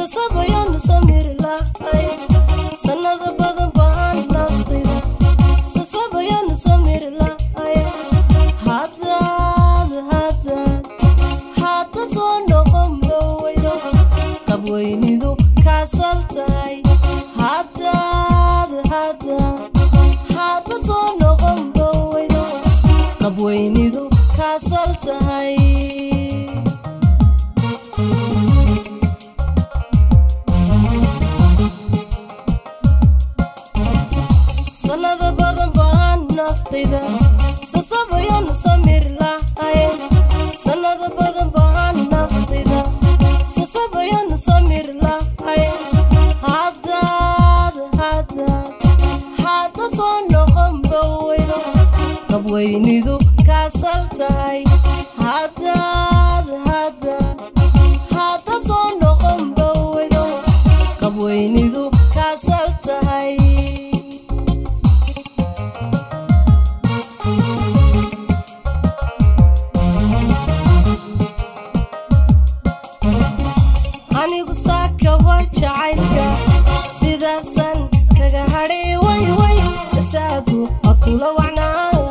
sasabayan samir lahay sanada badan baan naftayda sasabayan samir lahay hada soo noqon bawaydo qabweynidu kaasaltay hada soo noqon bawaydo qabweynidu kaasaltay sanada badan baan naftayda sasabayan samir lahay sanada badan baan naftayda sasabayan samir lahay hada soo noqon bawaydo qabweynidu kaasaltay hada soo noqon bawaydo qabweynidu kaasaltay anigu saaka wajacaylka sidaasan kaga hadhay way sagsaagu akula wacnaado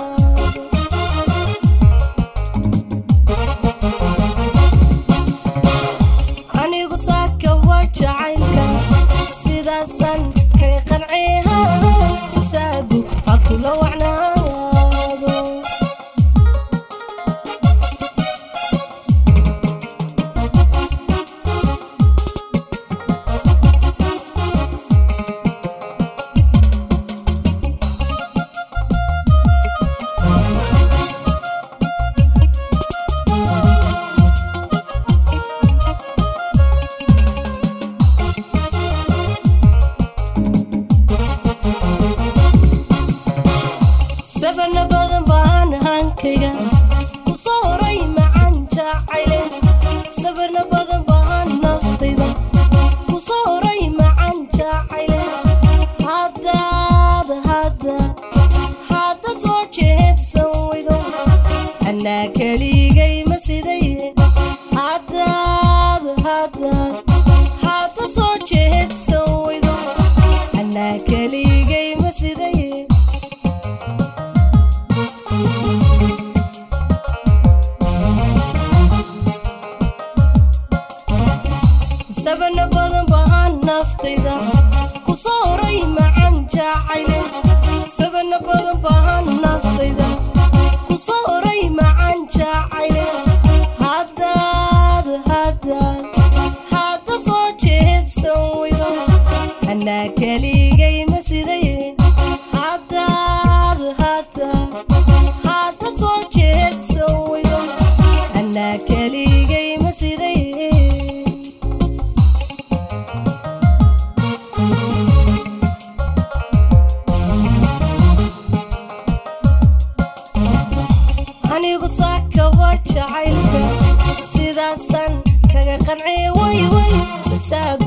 anigu saaka wajacaylka sidaasan kaga qancayha sagsaagu akula wacnaado sabana badan baan hankayga kusoo horay macaan jacayle sabana badan baan naftayda kusoo horay macaan jacayle hada soo jeedsan waydo anaa keligay ma siday hada soo jeedsan waydo anaa keligay ma siday sabana badan baan naftayda kusoo horay macaan jacayle sabana badan baan naftayda kusoo horay macaan jacayle hada soo jeedsan waydo anaa keligay ma siday hada soo jeedsan waydo anaa keligay ma siday anigu saaka wajacaylka sidaasan kaga qancay way sagsaagu